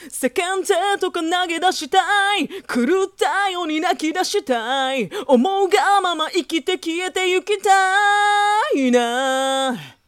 世間体とか投げ出したい、狂ったように泣き出したい、思うがまま生きて消えてゆきたいな。